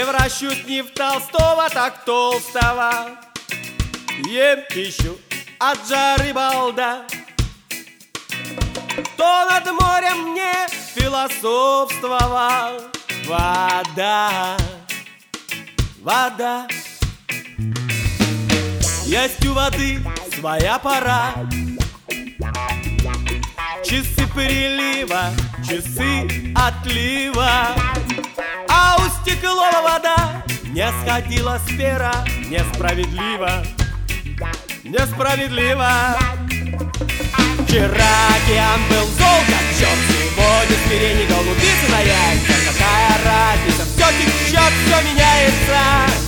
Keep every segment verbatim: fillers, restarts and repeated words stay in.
Превращут не в толстого, так толстого. Ем пищу от жары балда. То над морем мне философствовал. Вода, вода. Есть у воды своя пора. Часы прилива, часы отлива. А у стеклова вода не сходила с пера. Несправедливо, несправедливо. Вчера океан был зол, как черт. Сегодня смирение голубицы на яйца. Какая разница, все течет, все меняется.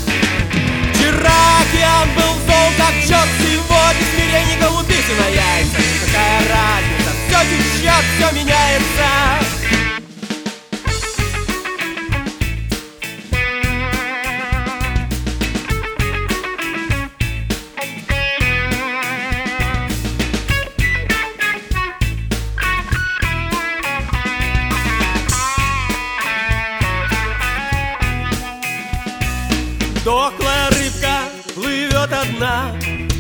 Вчера океан был зол, как черт. Сегодня смирение голубицы на яйца. Какая разница, все течет, все меняется. Дохлая рыбка плывет одна.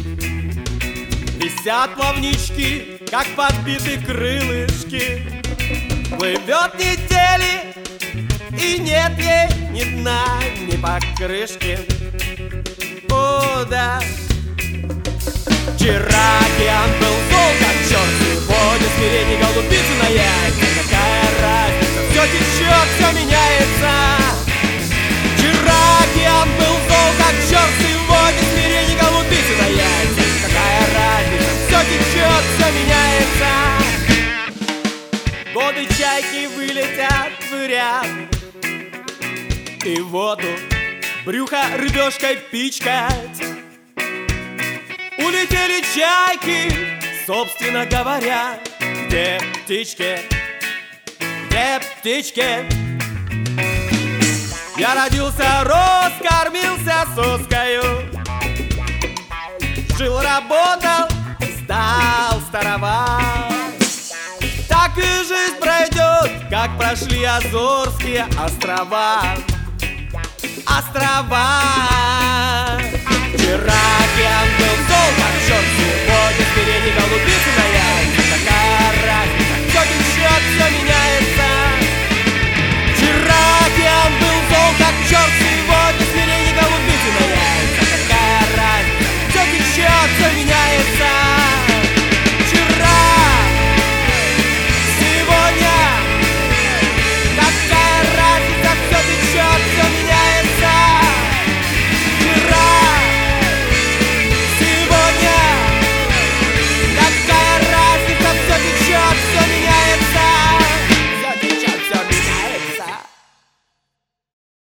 Висят плавнички, как подбиты крылышки. Плывет недели, и нет ей ни дна, ни покрышки. О, да. Вчера океан был зол, как черт. Сегодня смирение голубицы на яйца. Какая разница, все течет, все меняется. Вчера океан был зол, как черт. Сегодня смирение голубицы на яйца. Какая разница, все течет, все меняется. Годы чайки вылетят в ряд, и воду брюхо рыбешкой пичкать. Улетели чайки, собственно говоря. Где птички, где птички? Я родился, рос, кормился соскою. Жил, работал, стал староват. Так и жизнь пройдет, как прошли Азорские острова. Острова. Вчера океан был зол, как черт. Сегодня смирение голубицы на яйца. Какая разница, все течет, все меняется. Вчера океан был зол, как черт. Сегодня смирение голубицы на яйца. Какая разница, все течет, все меняется.